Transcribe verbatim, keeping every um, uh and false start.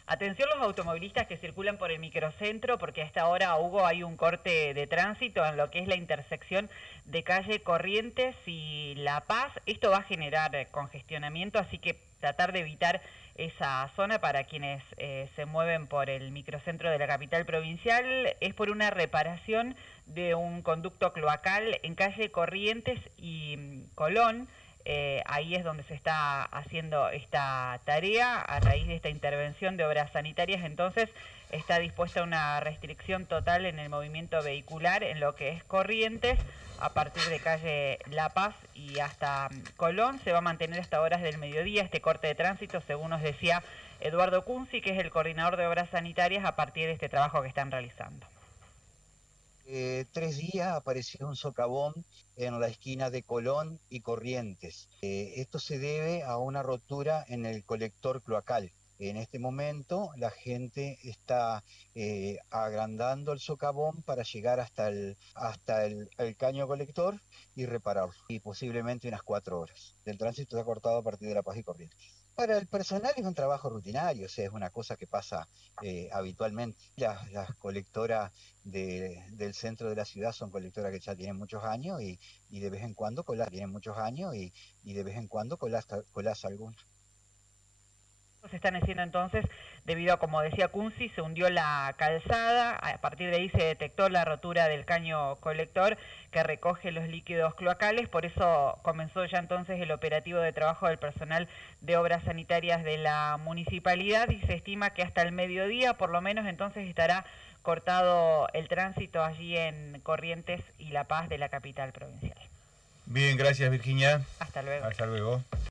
Atención los automovilistas que circulan por el microcentro, porque a esta hora, Hugo, hay un corte de tránsito en lo que es la intersección de calle Corrientes y La Paz. Esto va a generar congestionamiento, así que tratar de evitar esa zona para quienes eh, se mueven por el microcentro de la capital provincial. Es por una reparación de un conducto cloacal en calle Corrientes y mm, Colón. Eh, ahí es donde se está haciendo esta tarea a raíz de esta intervención de obras sanitarias. Entonces está dispuesta una restricción total en el movimiento vehicular en lo que es Corrientes a partir de calle La Paz y hasta Colón. Se va a mantener hasta horas del mediodía este corte de tránsito, según nos decía Eduardo Cunzi, que es el coordinador de obras sanitarias, a partir de este trabajo que están realizando. Eh, tres días apareció un socavón en la esquina de Colón y Corrientes. Eh, esto se debe a una rotura en el colector cloacal. En este momento la gente está eh, agrandando el socavón para llegar hasta el, hasta el, el caño colector y repararlo. Y posiblemente unas cuatro horas. El tránsito está cortado a partir de La Paz y Corrientes. Para el personal es un trabajo rutinario, o sea, es una cosa que pasa eh, habitualmente. Las, las colectoras de, del centro de la ciudad son colectoras que ya tienen muchos años y, y de vez en cuando colas, tienen muchos años y, y de vez en cuando colas, colas alguna. Se están haciendo entonces, debido a, como decía Cunzi, se hundió la calzada, a partir de ahí se detectó la rotura del caño colector que recoge los líquidos cloacales, por eso comenzó ya entonces el operativo de trabajo del personal de obras sanitarias de la municipalidad y se estima que hasta el mediodía por lo menos entonces estará cortado el tránsito allí en Corrientes y La Paz de la capital provincial. Bien, gracias Virginia. Hasta luego. Hasta luego.